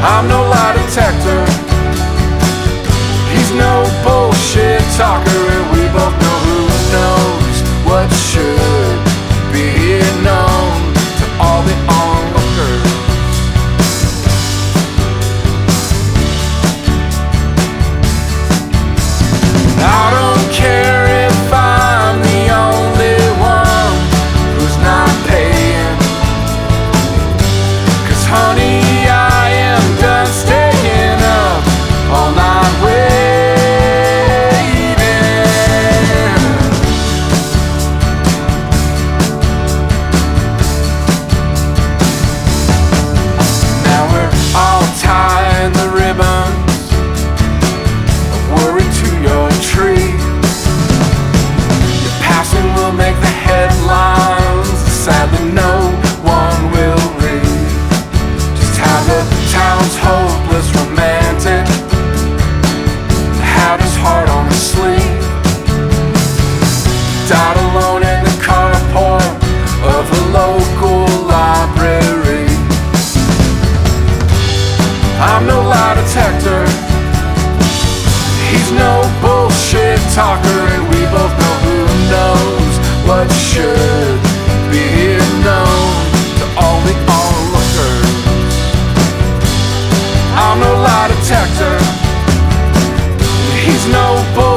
I'm no lie detector. He's no bullshit talker, and we both know who knows what should be known to all the onlookers. I don't care if I'm the only one who's not paying, 'cause honey, I am done staying up all night waiting. Now we're all tying the ribbons of worry to your tree. Your passing will make the headlines, sadly no one will read just how the town's hopeless romantic had his heart on his sleeve, died alone in the carport of the local library. I'm no lie detector. He's no bullshit talker, and we both know who knows what should be known to all the onlookers. I'm no lie detector. He's no bullshit